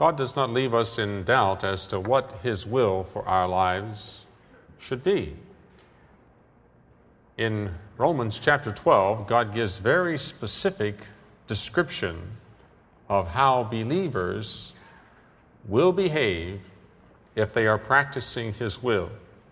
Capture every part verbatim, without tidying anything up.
God does not leave us in doubt as to what His will for our lives should be. In Romans chapter twelve, God gives very specific description of how believers will behave if they are practicing His will.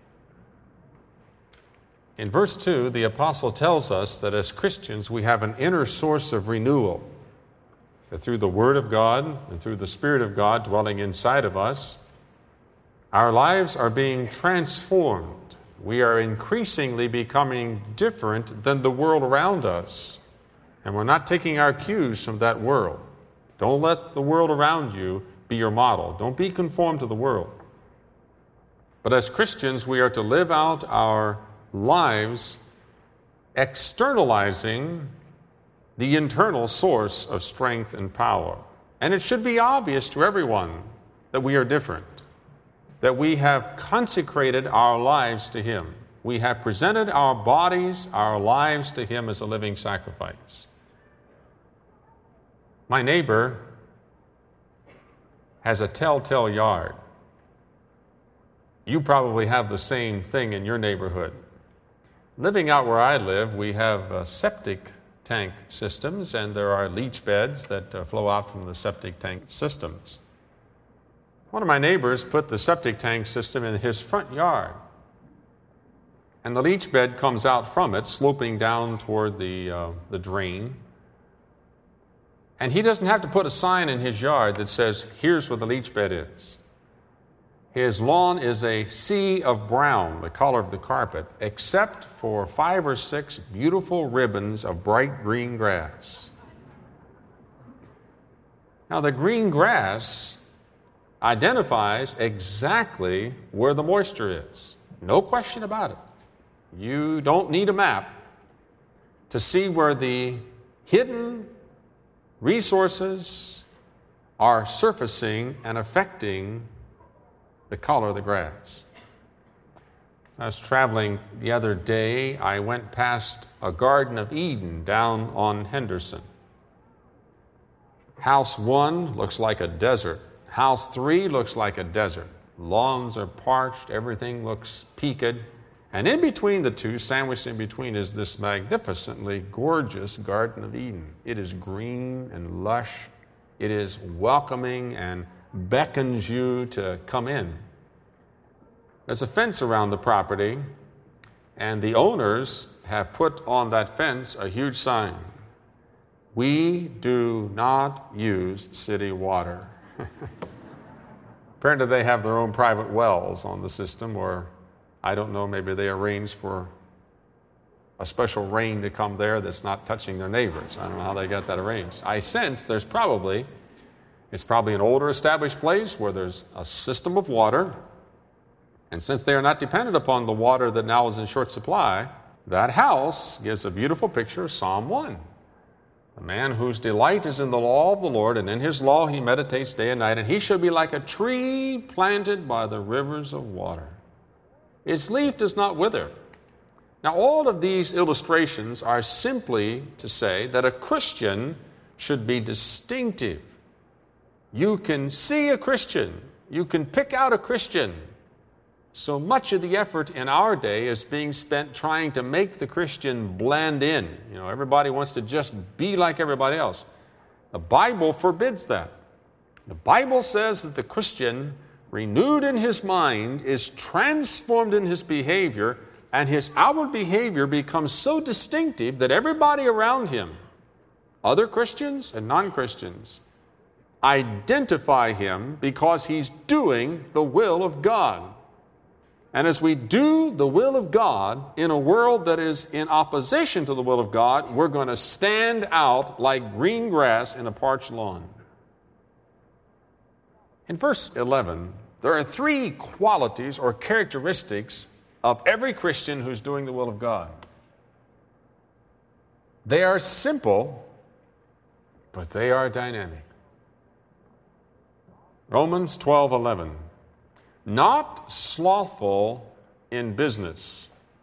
In verse two, the apostle tells us that as Christians we have an inner source of renewal, that through the Word of God and through the Spirit of God dwelling inside of us, our lives are being transformed. We are increasingly becoming different than the world around us, and we're not taking our cues from that world. Don't let the world around you be your model. Don't be conformed to the world. But as Christians, we are to live out our lives externalizing the internal source of strength and power. And it should be obvious to everyone that we are different, that we have consecrated our lives to Him. We have presented our bodies, our lives to Him as a living sacrifice. My neighbor has a telltale yard. You probably have the same thing in your neighborhood. Living out where I live, we have uh, septic tank systems, and there are leach beds that uh, flow out from the septic tank systems. One of my neighbors put the septic tank system in his front yard, and the leach bed comes out from it, sloping down toward the, uh, the drain. And he doesn't have to put a sign in his yard that says, here's where the leach bed is. His lawn is a sea of brown, the color of the carpet, except for five or six beautiful ribbons of bright green grass. Now, the green grass identifies exactly where the moisture is. No question about it. You don't need a map to see where the hidden resources are surfacing and affecting the color of the grass. I was traveling the other day. I went past a Garden of Eden down on Henderson. House one looks like a desert. House three looks like a desert. Lawns are parched, everything looks peaked. And in between the two, sandwiched in between, is this magnificently gorgeous Garden of Eden. It is green and lush. It is welcoming and beckons you to come in. There's a fence around the property, and the owners have put on that fence a huge sign. We do not use city water. Apparently they have their own private wells on the system, or I don't know, maybe they arrange for a special rain to come there that's not touching their neighbors. I don't know how they got that arranged. I sense there's probably, it's probably an older established place where there's a system of water, and since they are not dependent upon the water that now is in short supply, that house gives a beautiful picture of Psalm one. A man whose delight is in the law of the Lord, and in His law he meditates day and night, and he shall be like a tree planted by the rivers of water. Its leaf does not wither. Now, all of these illustrations are simply to say that a Christian should be distinctive. You can see a Christian. You can pick out a Christian. So much of the effort in our day is being spent trying to make the Christian blend in. You know, everybody wants to just be like everybody else. The Bible forbids that. The Bible says that the Christian, renewed in his mind, is transformed in his behavior, and his outward behavior becomes so distinctive that everybody around him, other Christians and non-Christians, identify him because he's doing the will of God. And as we do the will of God in a world that is in opposition to the will of God, we're going to stand out like green grass in a parched lawn. In verse eleven, there are three qualities or characteristics of every Christian who's doing the will of God. They are simple, but they are dynamic. Romans twelve eleven. Not slothful in business,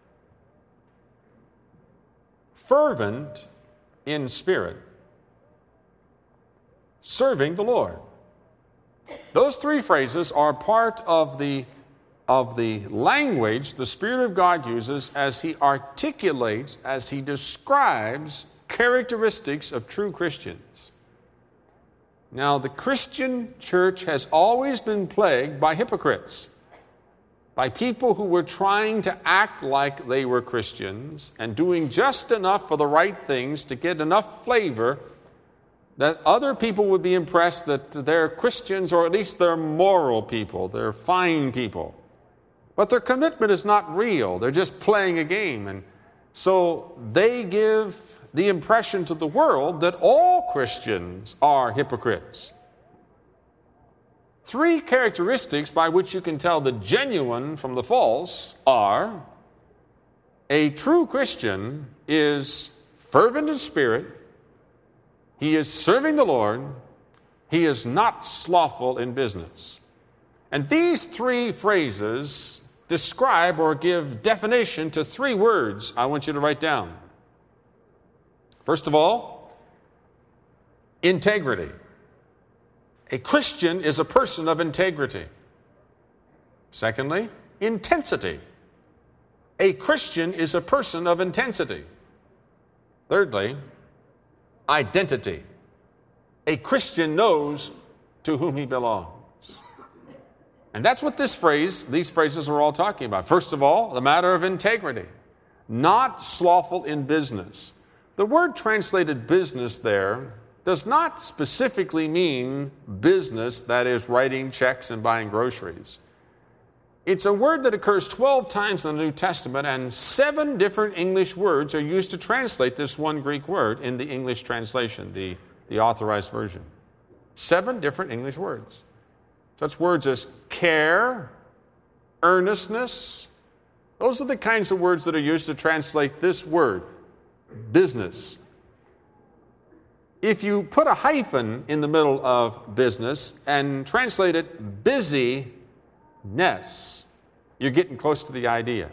fervent in spirit, serving the Lord. Those three phrases are part of the, of the language the Spirit of God uses as He articulates, as He describes characteristics of true Christians. Now, the Christian church has always been plagued by hypocrites, by people who were trying to act like they were Christians and doing just enough for the right things to get enough flavor that other people would be impressed that they're Christians, or at least they're moral people, they're fine people. But their commitment is not real. They're just playing a game. And so they give the impression to the world that all Christians are hypocrites. Three characteristics by which you can tell the genuine from the false are: a true Christian is fervent in spirit, he is serving the Lord, he is not slothful in business. And these three phrases describe or give definition to three words I want you to write down. First of all, integrity. A Christian is a person of integrity. Secondly, intensity. A Christian is a person of intensity. Thirdly, identity. A Christian knows to whom he belongs. And that's what this phrase, these phrases are all talking about. First of all, the matter of integrity. Not slothful in business. The word translated business there does not specifically mean business, that is, writing checks and buying groceries. It's a word that occurs twelve times in the New Testament, and seven different English words are used to translate this one Greek word in the English translation, the, the authorized version. Seven different English words. Such words as care, earnestness. Those are the kinds of words that are used to translate this word, business. If you put a hyphen in the middle of business and translate it busyness, you're getting close to the idea.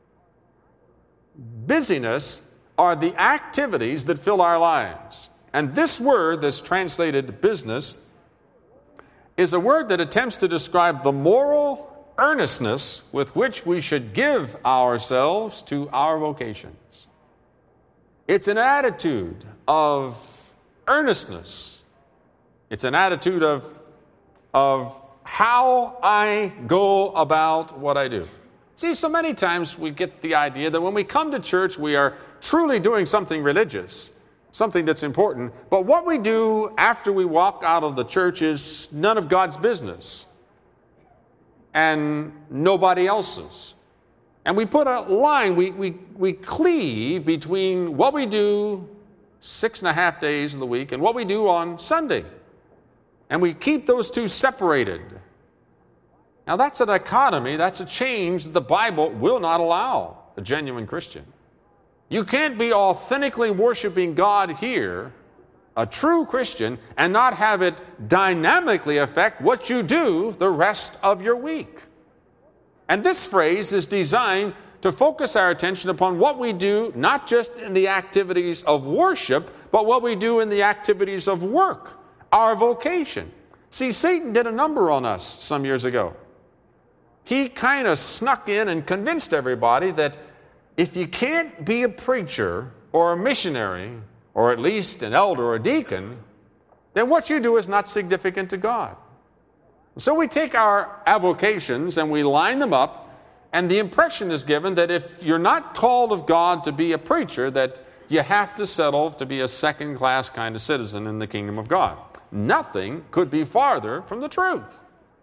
Busyness are the activities that fill our lives. And this word that's translated business is a word that attempts to describe the moral earnestness with which we should give ourselves to our vocations. It's an attitude of earnestness. It's an attitude of, of how I go about what I do. See, so many times we get the idea that when we come to church, we are truly doing something religious, something that's important, but what we do after we walk out of the church is none of God's business and nobody else's. And we put a line, we, we, we cleave between what we do six and a half days of the week and what we do on Sunday. And we keep those two separated. Now that's a dichotomy, that's a change that the Bible will not allow a genuine Christian. You can't be authentically worshiping God here, a true Christian, and not have it dynamically affect what you do the rest of your week. And this phrase is designed to focus our attention upon what we do, not just in the activities of worship, but what we do in the activities of work, our vocation. See, Satan did a number on us some years ago. He kind of snuck in and convinced everybody that if you can't be a preacher or a missionary, or at least an elder or a deacon, then what you do is not significant to God. So we take our avocations and we line them up, and the impression is given that if you're not called of God to be a preacher, that you have to settle to be a second-class kind of citizen in the kingdom of God. Nothing could be farther from the truth.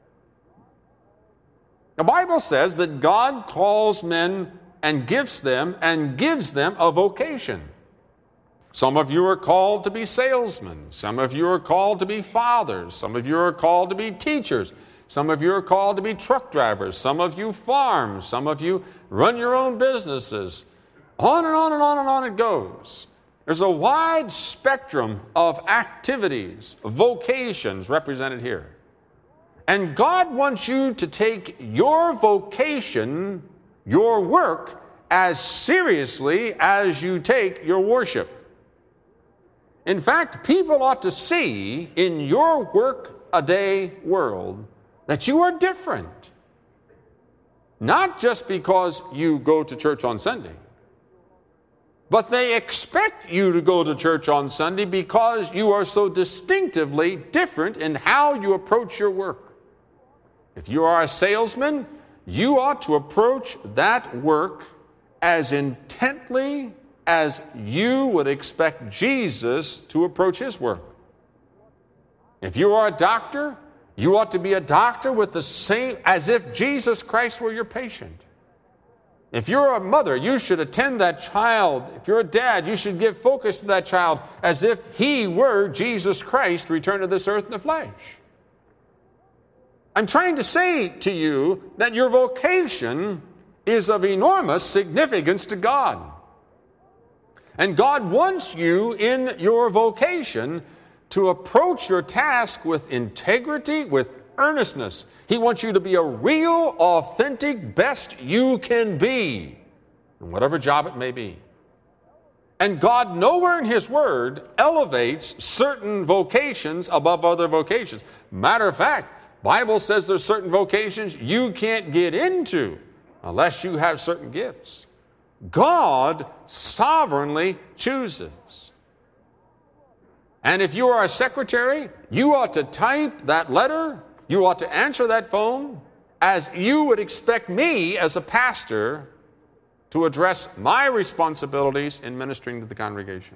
The Bible says that God calls men and gifts them and gives them a vocation. Some of you are called to be salesmen. Some of you are called to be fathers. Some of you are called to be teachers. Some of you are called to be truck drivers. Some of you farm. Some of you run your own businesses. On and on and on and on it goes. There's a wide spectrum of activities, vocations represented here. And God wants you to take your vocation, your work, as seriously as you take your worship. In fact, people ought to see in your work a day world that you are different. Not just because you go to church on Sunday, but they expect you to go to church on Sunday because you are so distinctively different in how you approach your work. If you are a salesman, you ought to approach that work as intently as you would expect Jesus to approach his work. If you are a doctor, you ought to be a doctor with the same, as if Jesus Christ were your patient. If you're a mother, you should attend that child. If you're a dad, you should give focus to that child as if he were Jesus Christ returned to this earth in the flesh. I'm trying to say to you that your vocation is of enormous significance to God. And God wants you in your vocation to approach your task with integrity, with earnestness. He wants you to be a real, authentic, best you can be, in whatever job it may be. And God, nowhere in his word, elevates certain vocations above other vocations. Matter of fact, Bible says there's certain vocations you can't get into unless you have certain gifts. God sovereignly chooses. And if you are a secretary, you ought to type that letter, you ought to answer that phone as you would expect me as a pastor to address my responsibilities in ministering to the congregation.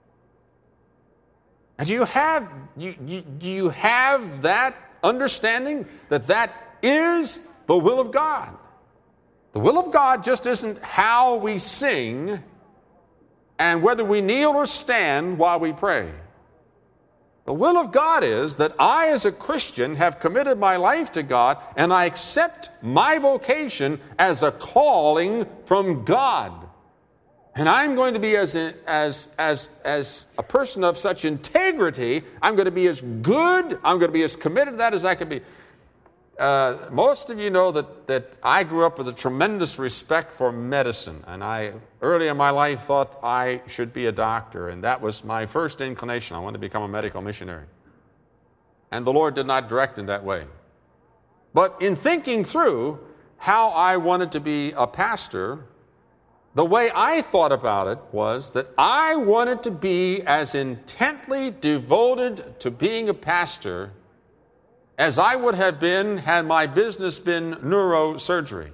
And do you have, you, you, do you have that understanding that that is the will of God? The will of God just isn't how we sing and whether we kneel or stand while we pray. The will of God is that I, as a Christian, have committed my life to God, and I accept my vocation as a calling from God. And I'm going to be as, as, as, as a person of such integrity, I'm going to be as good, I'm going to be as committed to that as I can be. Uh, most of you know that, that I grew up with a tremendous respect for medicine, and I early in my life thought I should be a doctor, and that was my first inclination. I wanted to become a medical missionary. And the Lord did not direct in that way. But in thinking through how I wanted to be a pastor, the way I thought about it was that I wanted to be as intently devoted to being a pastor as I would have been had my business been neurosurgery.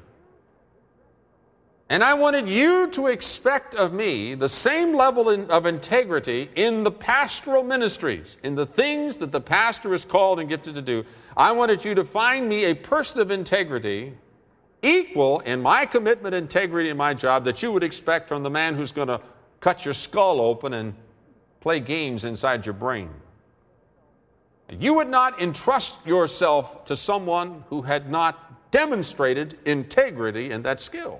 And I wanted you to expect of me the same level in, of integrity in the pastoral ministries, in the things that the pastor is called and gifted to do. I wanted you to find me a person of integrity, equal in my commitment and integrity in my job, that you would expect from the man who's going to cut your skull open and play games inside your brain. You would not entrust yourself to someone who had not demonstrated integrity in that skill.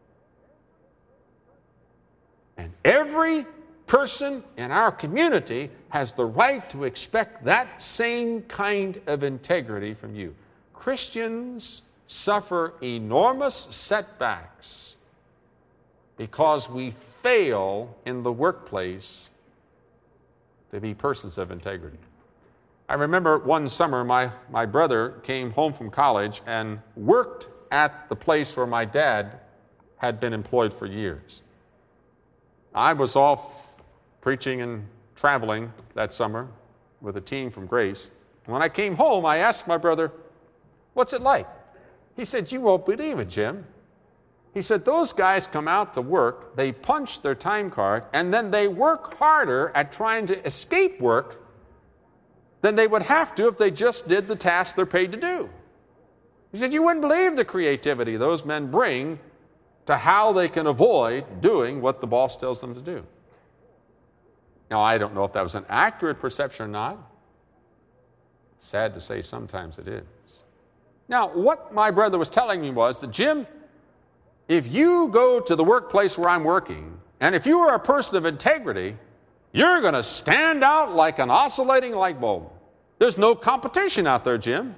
And every person in our community has the right to expect that same kind of integrity from you. Christians suffer enormous setbacks because we fail in the workplace to be persons of integrity. I remember one summer my, my brother came home from college and worked at the place where my dad had been employed for years. I was off preaching and traveling that summer with a team from Grace. When I came home, I asked my brother, "What's it like?" He said, "You won't believe it, Jim." He said, "Those guys come out to work, they punch their time card, and then they work harder at trying to escape work than they would have to if they just did the task they're paid to do." He said, "You wouldn't believe the creativity those men bring to how they can avoid doing what the boss tells them to do." Now, I don't know if that was an accurate perception or not. Sad to say, sometimes it is. Now, what my brother was telling me was that, Jim, if you go to the workplace where I'm working, and if you are a person of integrity, you're going to stand out like an oscillating light bulb. There's no competition out there, Jim.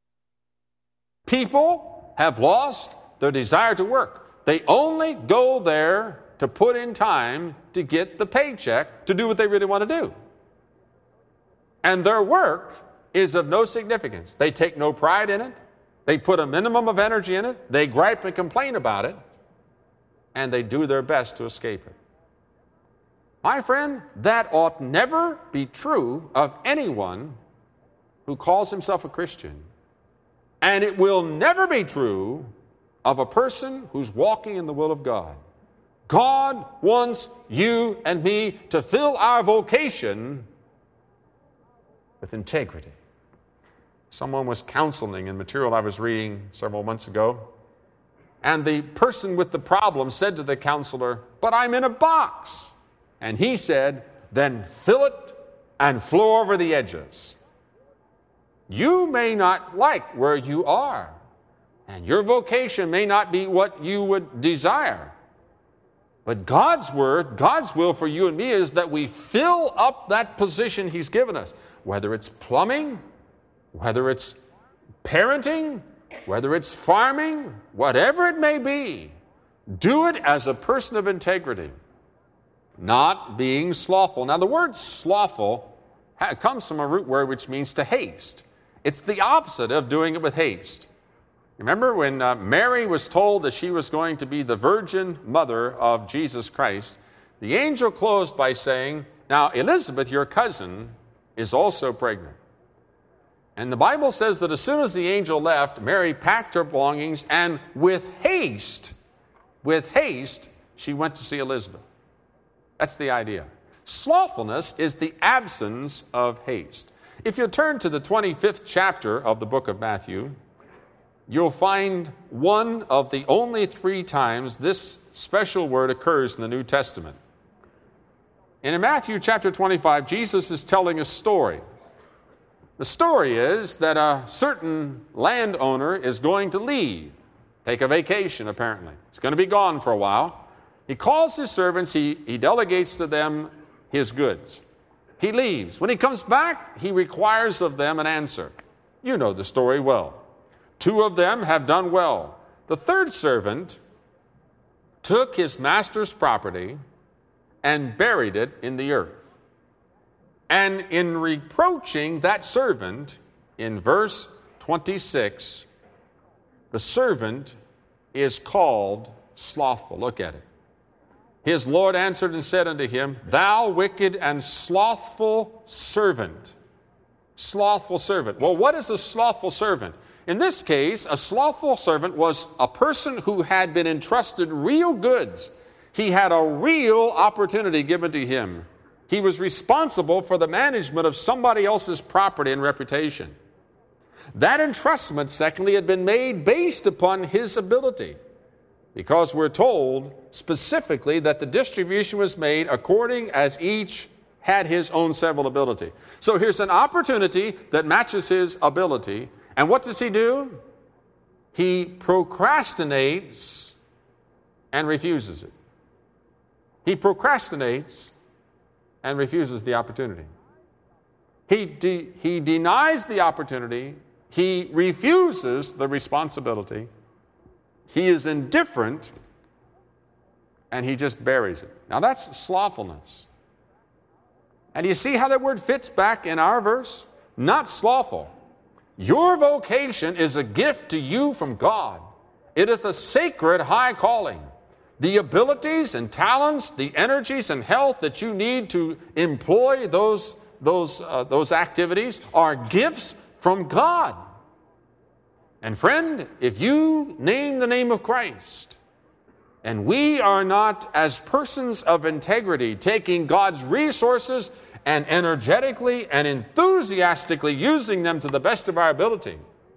People have lost their desire to work. They only go there to put in time to get the paycheck to do what they really want to do. And their work is of no significance. They take no pride in it. They put a minimum of energy in it. They gripe and complain about it. And they do their best to escape it. My friend, that ought never be true of anyone who calls himself a Christian. And it will never be true of a person who's walking in the will of God. God wants you and me to fill our vocation with integrity. Someone was counseling in material I was reading several months ago, and the person with the problem said to the counselor, "But I'm in a box." And he said, "Then fill it and flow over the edges." You may not like where you are, and your vocation may not be what you would desire. But God's word, God's will for you and me is that we fill up that position He's given us, whether it's plumbing, whether it's parenting, whether it's farming, whatever it may be. Do it as a person of integrity, not being slothful. Now, the word slothful comes from a root word which means to haste. It's the opposite of doing it with haste. Remember when uh, Mary was told that she was going to be the virgin mother of Jesus Christ, the angel closed by saying, "Now Elizabeth, your cousin, is also pregnant." And the Bible says that as soon as the angel left, Mary packed her belongings and with haste, with haste, she went to see Elizabeth. That's the idea. Slothfulness is the absence of haste. If you turn to the twenty-fifth chapter of the book of Matthew, you'll find one of the only three times this special word occurs in the New Testament. And in Matthew chapter twenty-five, Jesus is telling a story. The story is that a certain landowner is going to leave, take a vacation apparently. He's going to be gone for a while. He calls his servants, he, he delegates to them his goods. He leaves. When he comes back, he requires of them an answer. You know the story well. Two of them have done well. The third servant took his master's property and buried it in the earth. And in reproaching that servant, in verse twenty-six, the servant is called slothful. Look at it. His Lord answered and said unto him, "Thou wicked and slothful servant." Slothful servant. Well, what is a slothful servant? In this case, a slothful servant was a person who had been entrusted real goods. He had a real opportunity given to him. He was responsible for the management of somebody else's property and reputation. That entrustment, secondly, had been made based upon his ability, because we're told specifically that the distribution was made according as each had his own several ability. So here's an opportunity that matches his ability. And what does he do? He procrastinates and refuses it. He procrastinates and refuses the opportunity. He, de- he denies the opportunity. He refuses the responsibility. He is indifferent, and he just buries it. Now that's slothfulness. And you see how that word fits back in our verse? Not slothful. Your vocation is a gift to you from God. It is a sacred high calling. The abilities and talents, the energies and health that you need to employ those, those, uh, those activities are gifts from God. And friend, if you name the name of Christ, and we are not, as persons of integrity, taking God's resources and energetically and enthusiastically using them to the best of our ability,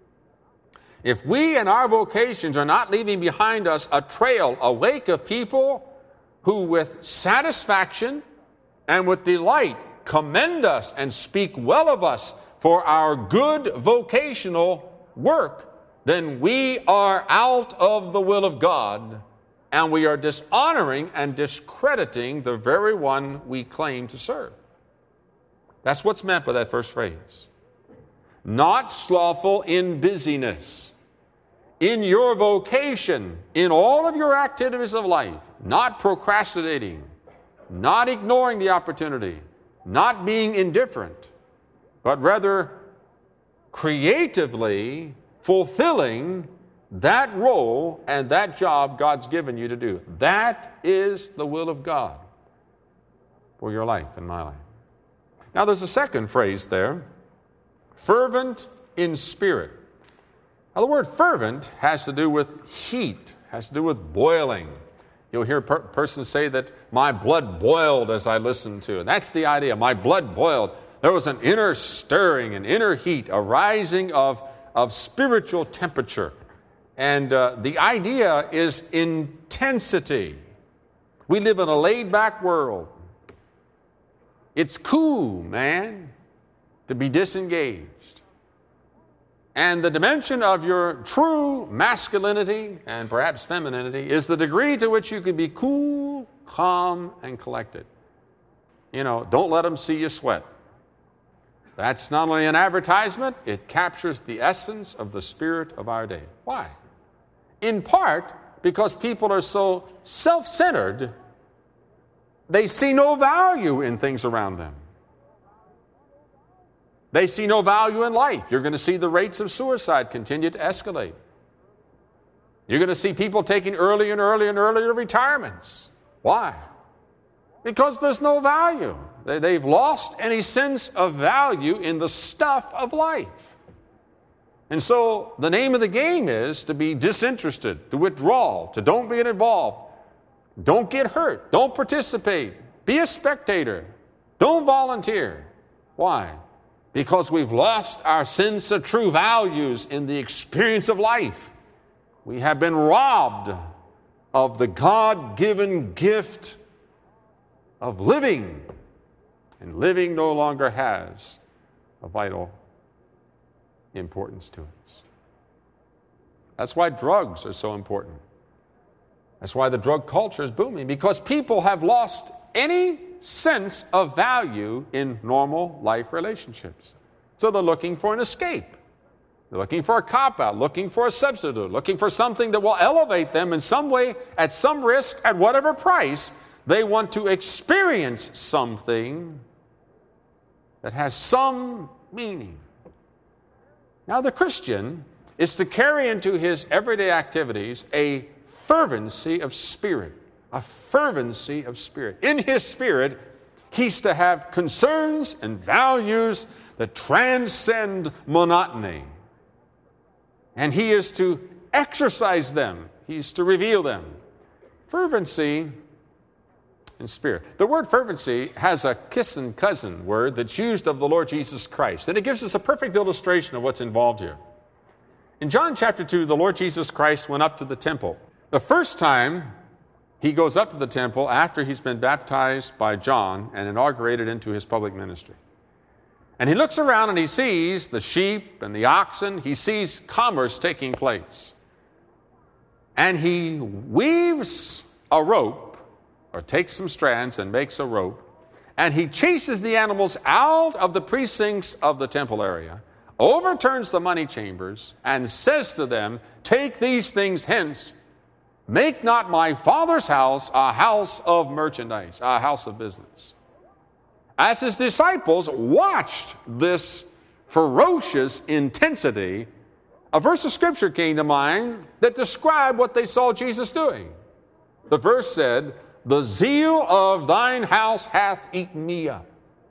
if we in our vocations are not leaving behind us a trail, a wake of people who with satisfaction and with delight commend us and speak well of us for our good vocational work, then we are out of the will of God, and we are dishonoring and discrediting the very one we claim to serve. That's what's meant by that first phrase. Not slothful in busyness. In your vocation, in all of your activities of life, not procrastinating, not ignoring the opportunity, not being indifferent, but rather creatively fulfilling that role and that job God's given you to do. That is the will of God for your life and my life. Now there's a second phrase there, fervent in spirit. Now the word fervent has to do with heat, has to do with boiling. You'll hear a per- person say that my blood boiled as I listened to it. That's the idea, my blood boiled. There was an inner stirring, an inner heat, a rising of, of spiritual temperature. And uh, the idea is intensity. We live in a laid-back world. It's cool, man, to be disengaged. And the dimension of your true masculinity and perhaps femininity is the degree to which you can be cool, calm, and collected. You know, don't let them see you sweat. That's not only an advertisement, it captures the essence of the spirit of our day. Why? In part because people are so self-centered, they see no value in things around them. They see no value in life. You're going to see the rates of suicide continue to escalate. You're going to see people taking earlier and earlier and earlier retirements. Why? Because there's no value. They, they've lost any sense of value in the stuff of life. And so the name of the game is to be disinterested, to withdraw, to don't get involved. Don't get hurt. Don't participate. Be a spectator. Don't volunteer. Why? Because we've lost our sense of true values in the experience of life. We have been robbed of the God-given gift of living. And living no longer has a vital importance to us. That's why drugs are so important. That's why the drug culture is booming, because people have lost any sense of value in normal life relationships. So they're looking for an escape. They're looking for a cop-out, looking for a substitute, looking for something that will elevate them in some way, at some risk, at whatever price. They want to experience something that has some meaning. Now, the Christian is to carry into his everyday activities a fervency of spirit, a fervency of spirit. In his spirit, he's to have concerns and values that transcend monotony. And he is to exercise them. He's to reveal them. Fervency and spirit. The word fervency has a kissing cousin word that's used of the Lord Jesus Christ, and it gives us a perfect illustration of what's involved here. In John chapter two, the Lord Jesus Christ went up to the temple. The first time he goes up to the temple after he's been baptized by John and inaugurated into his public ministry. And he looks around and he sees the sheep and the oxen. He sees commerce taking place. And he weaves a rope, or takes some strands and makes a rope, and he chases the animals out of the precincts of the temple area, overturns the money chambers, and says to them, "Take these things hence. Make not my Father's house a house of merchandise," a house of business. As his disciples watched this ferocious intensity, a verse of Scripture came to mind that described what they saw Jesus doing. The verse said, "The zeal of thine house hath eaten me up."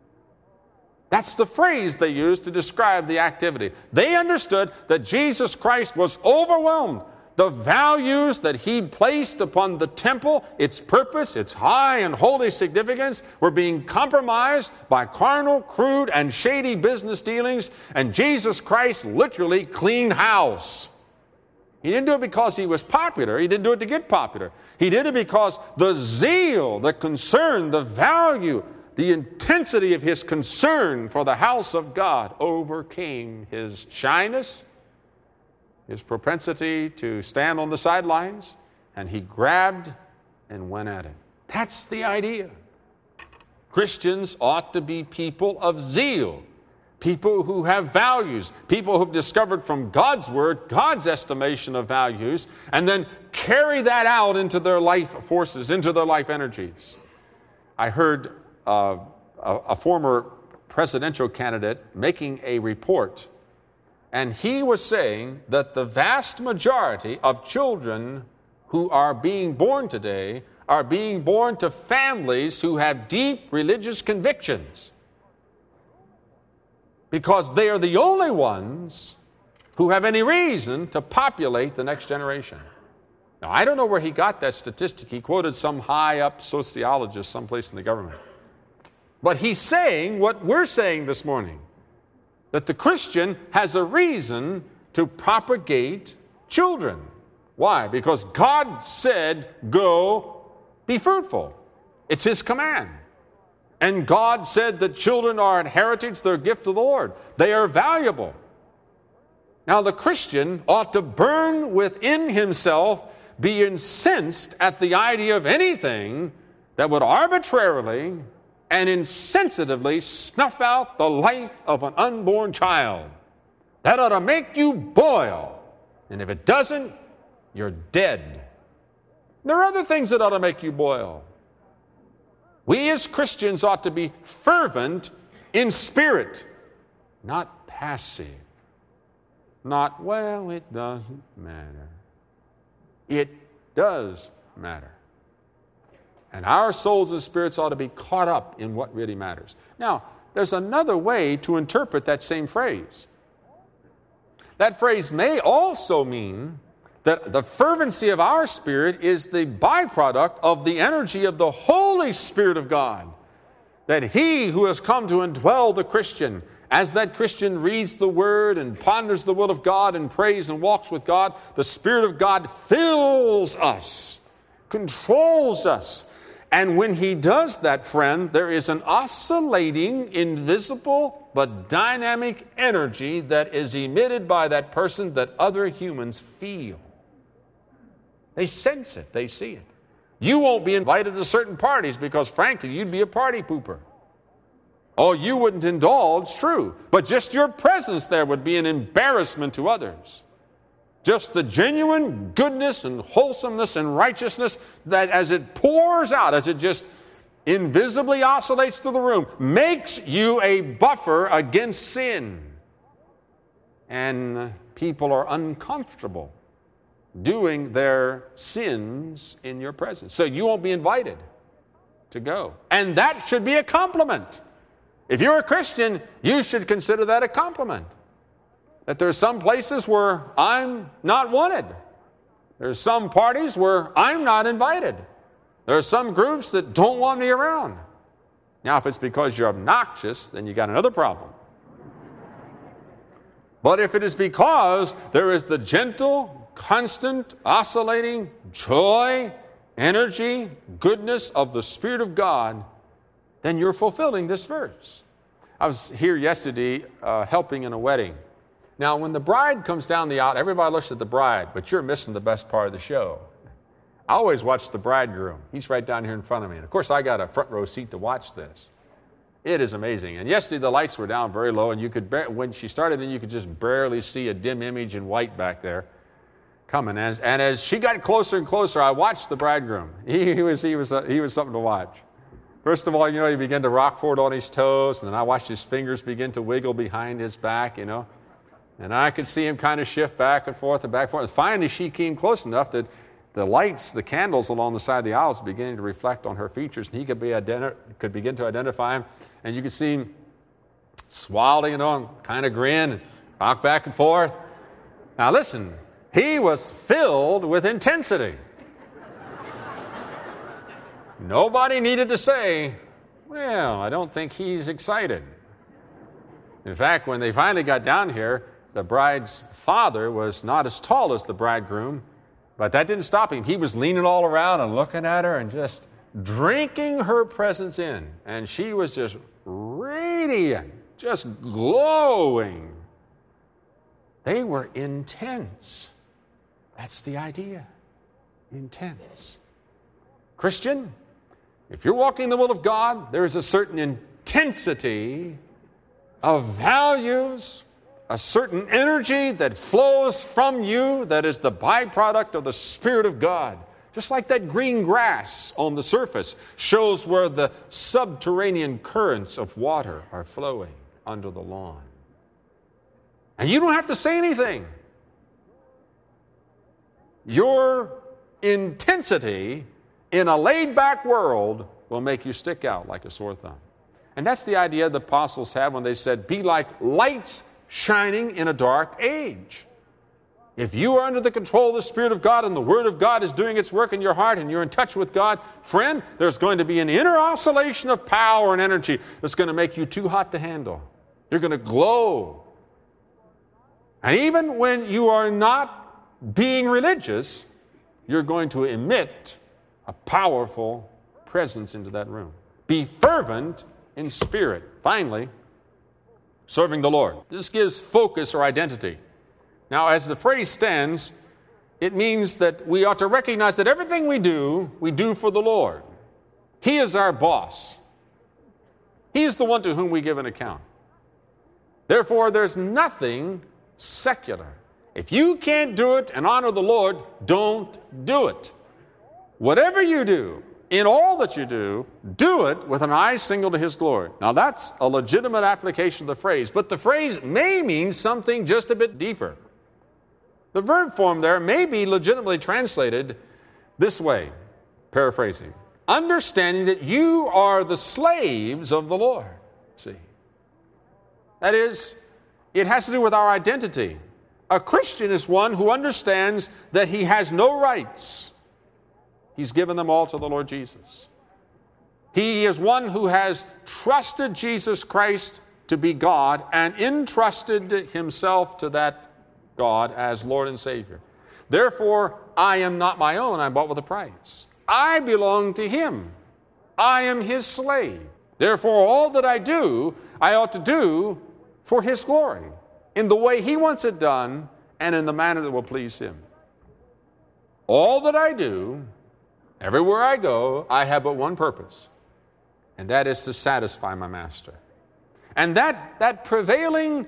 That's the phrase they used to describe the activity. They understood that Jesus Christ was overwhelmed. The values that he'd placed upon the temple, its purpose, its high and holy significance, were being compromised by carnal, crude, and shady business dealings, and Jesus Christ literally cleaned house. He didn't do it because he was popular. He didn't do it to get popular. He did it because the zeal, the concern, the value, the intensity of his concern for the house of God overcame his shyness, his propensity to stand on the sidelines, and he grabbed and went at it. That's the idea. Christians ought to be people of zeal, people who have values, people who've discovered from God's Word, God's estimation of values, and then carry that out into their life forces, into their life energies. I heard uh, a, a former presidential candidate making a report And he was saying that the vast majority of children who are being born today are being born to families who have deep religious convictions, because they are the only ones who have any reason to populate the next generation. Now, I don't know where he got that statistic. He quoted some high-up sociologist someplace in the government. But he's saying what we're saying this morning, that the Christian has a reason to propagate children. Why? Because God said, go, be fruitful. It's his command. And God said that children are an heritage, they're a gift of the Lord. They are valuable. Now, the Christian ought to burn within himself, be incensed at the idea of anything that would arbitrarily and insensitively snuff out the life of an unborn child. That ought to make you boil. And if it doesn't, you're dead. There are other things that ought to make you boil. We as Christians ought to be fervent in spirit, not passive. Not, well, it doesn't matter. It does matter. And our souls and spirits ought to be caught up in what really matters. Now, there's another way to interpret that same phrase. That phrase may also mean that the fervency of our spirit is the byproduct of the energy of the Holy Spirit of God. That he who has come to indwell the Christian, as that Christian reads the Word and ponders the will of God and prays and walks with God, the Spirit of God fills us, controls us. And when he does that, friend, there is an oscillating, invisible, but dynamic energy that is emitted by that person that other humans feel. They sense it. They see it. You won't be invited to certain parties because, frankly, you'd be a party pooper. Oh, you wouldn't indulge, true. But just your presence there would be an embarrassment to others. Just the genuine goodness and wholesomeness and righteousness that as it pours out, as it just invisibly oscillates through the room, makes you a buffer against sin. And people are uncomfortable doing their sins in your presence. So you won't be invited to go. And that should be a compliment. If you're a Christian, you should consider that a compliment. That there are some places where I'm not wanted. There are some parties where I'm not invited. There are some groups that don't want me around. Now, if it's because you're obnoxious, then you got another problem. But if it is because there is the gentle, constant, oscillating joy, energy, goodness of the Spirit of God, then you're fulfilling this verse. I was here yesterday uh, helping in a wedding. Now, when the bride comes down the aisle, everybody looks at the bride, but you're missing the best part of the show. I always watch the bridegroom. He's right down here in front of me. And of course, I got a front row seat to watch this. It is amazing. And yesterday, the lights were down very low, and you could, bar- when she started, then you could just barely see a dim image in white back there coming. As, and as she got closer and closer, I watched the bridegroom. He, he was, he was, uh, he was something to watch. First of all, you know, he began to rock forward on his toes, and then I watched his fingers begin to wiggle behind his back, you know. And I could see him kind of shift back and forth and back and forth. And finally, she came close enough that the lights, the candles along the side of the aisle was beginning to reflect on her features, and he could, be identi- could begin to identify him. And you could see him swallow, you know, and kind of grin and rock back and forth. Now listen, he was filled with intensity. Nobody needed to say, well, I don't think he's excited. In fact, when they finally got down here, the bride's father was not as tall as the bridegroom, but that didn't stop him. He was leaning all around and looking at her and just drinking her presence in. And she was just radiant, just glowing. They were intense. That's the idea. Intense. Christian, if you're walking the will of God, there is a certain intensity of values, a certain energy that flows from you that is the byproduct of the Spirit of God. Just like that green grass on the surface shows where the subterranean currents of water are flowing under the lawn. And you don't have to say anything. Your intensity in a laid-back world will make you stick out like a sore thumb. And that's the idea the apostles had when they said, be like lights shining in a dark age. If you are under the control of the Spirit of God and the Word of God is doing its work in your heart and you're in touch with God, friend, there's going to be an inner oscillation of power and energy that's going to make you too hot to handle. You're going to glow. And even when you are not being religious, you're going to emit a powerful presence into that room. Be fervent in spirit. Finally, serving the Lord. This gives focus or identity. Now, as the phrase stands, it means that we ought to recognize that everything we do, we do for the Lord. He is our boss. He is the one to whom we give an account. Therefore, there's nothing secular. If you can't do it and honor the Lord, don't do it. Whatever you do, in all that you do, do it with an eye single to His glory. Now, that's a legitimate application of the phrase, but the phrase may mean something just a bit deeper. The verb form there may be legitimately translated this way, paraphrasing. Understanding that you are the slaves of the Lord. See? That is, it has to do with our identity. A Christian is one who understands that he has no rights. He's given them all to the Lord Jesus. He is one who has trusted Jesus Christ to be God and entrusted himself to that God as Lord and Savior. Therefore, I am not my own. I'm bought with a price. I belong to Him. I am His slave. Therefore, all that I do, I ought to do for His glory, in the way He wants it done and in the manner that will please Him. All that I do, everywhere I go, I have but one purpose, and that is to satisfy my Master. And that, that prevailing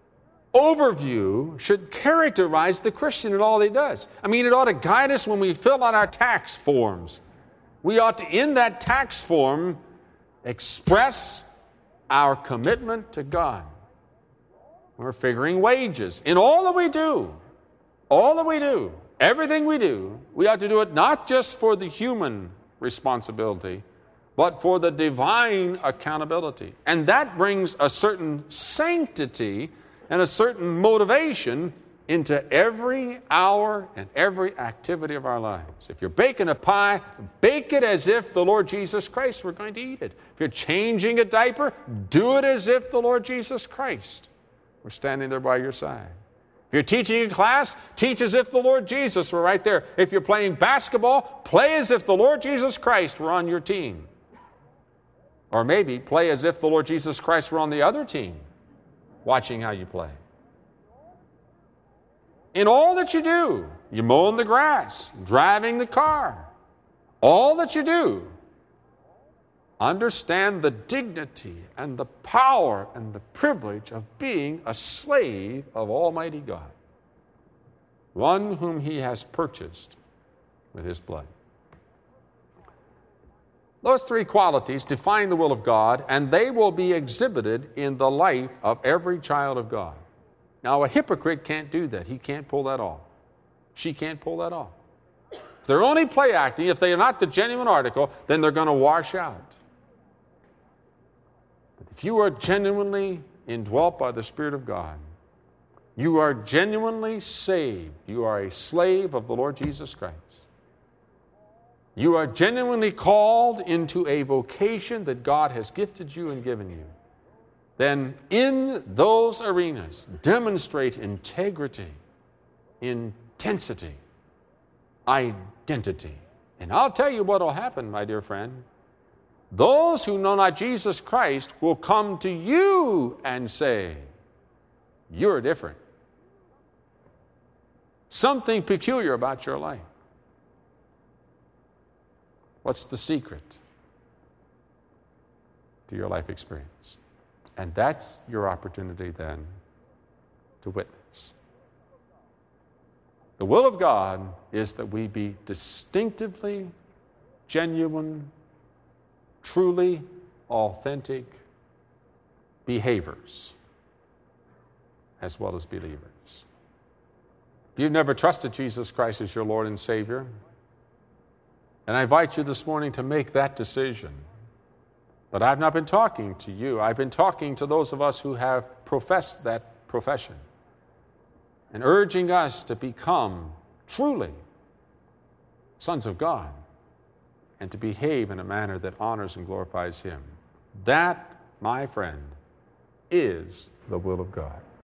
overview should characterize the Christian in all he does. I mean, it ought to guide us when we fill out our tax forms. We ought to, in that tax form, express our commitment to God. We're figuring wages. In all that we do, all that we do, everything we do, we ought to do it not just for the human responsibility, but for the divine accountability. And that brings a certain sanctity and a certain motivation into every hour and every activity of our lives. If you're baking a pie, bake it as if the Lord Jesus Christ were going to eat it. If you're changing a diaper, do it as if the Lord Jesus Christ were standing there by your side. If you're teaching a class, teach as if the Lord Jesus were right there. If you're playing basketball, play as if the Lord Jesus Christ were on your team. Or maybe play as if the Lord Jesus Christ were on the other team, watching how you play. In all that you do, you mowing the grass, driving the car, all that you do, understand the dignity and the power and the privilege of being a slave of Almighty God, one whom He has purchased with His blood. Those three qualities define the will of God, and they will be exhibited in the life of every child of God. Now, a hypocrite can't do that. He can't pull that off. She can't pull that off. If they're only play acting, if they are not the genuine article, then they're going to wash out. But if you are genuinely indwelt by the Spirit of God, you are genuinely saved. You are a slave of the Lord Jesus Christ. You are genuinely called into a vocation that God has gifted you and given you. Then in those arenas, demonstrate integrity, intensity, identity. And I'll tell you what will happen, my dear friend. Those who know not Jesus Christ will come to you and say, you're different. Something peculiar about your life. What's the secret to your life experience? And that's your opportunity then to witness. The will of God is that we be distinctively genuine, truly authentic behaviors as well as believers. If you've never trusted Jesus Christ as your Lord and Savior, and I invite you this morning to make that decision. But I've not been talking to you. I've been talking to those of us who have professed that profession and urging us to become truly sons of God and to behave in a manner that honors and glorifies Him. That, my friend, is the will of God.